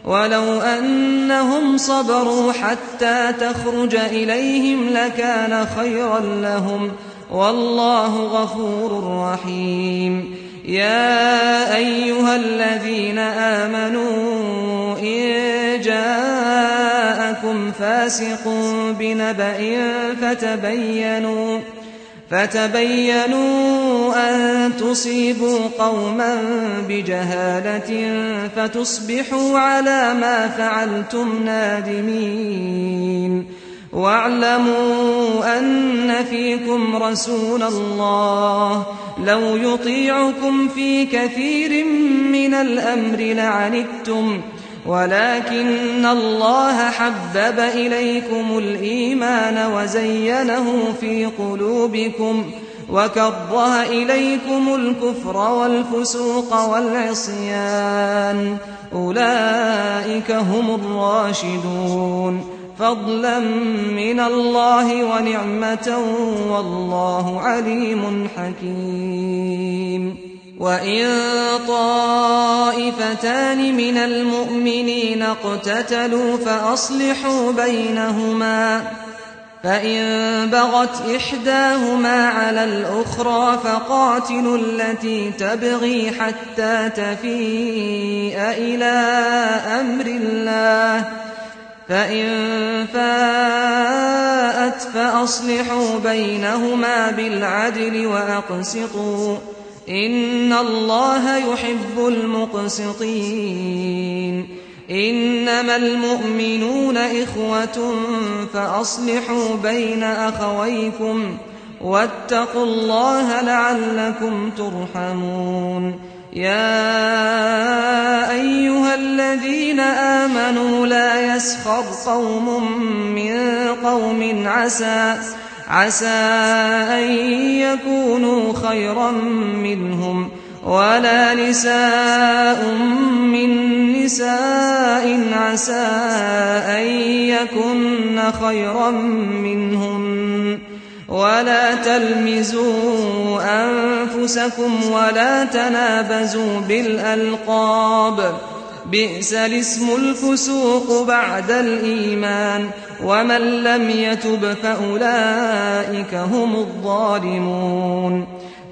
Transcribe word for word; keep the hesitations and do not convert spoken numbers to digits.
ولو أنهم صبروا حتى تخرج إليهم لكان خيرا لهم والله غفور رحيم. يا أيها الذين آمنوا إن جاءكم فاسق بنبأ فتبينوا فتبينوا أن تصيبوا قوما بجهالة فتصبحوا على ما فعلتم نادمين. واعلموا أن فيكم رسول الله لو يطيعكم في كثير من الأمر لعنتم ولكن الله حبب إليكم الإيمان وزينه في قلوبكم وكره إليكم الكفر والفسوق والعصيان أولئك هم الراشدون فضلا من الله ونعمة والله عليم حكيم. وإن طائفتان من المؤمنين اقتتلوا فأصلحوا بينهما فإن بغت إحداهما على الأخرى فقاتلوا التي تبغي حتى تفيء إلى أمر الله فإن فاءت فأصلحوا بينهما بالعدل وأقسطوا إن الله يحب المقسطين. إنما المؤمنون إخوة فأصلحوا بين أخويكم واتقوا الله لعلكم ترحمون. يا أيها الذين آمنوا لا يسخر قوم من قوم عسى عسى أن يكونوا خيرا منهم ولا نساء من نساء عسى أن يكن خيرا منهن ولا تلمزوا أنفسكم ولا تنابزوا بالألقاب بئس الاسم الفسوق بعد الإيمان ومن لم يتب فأولئك هم الظالمون.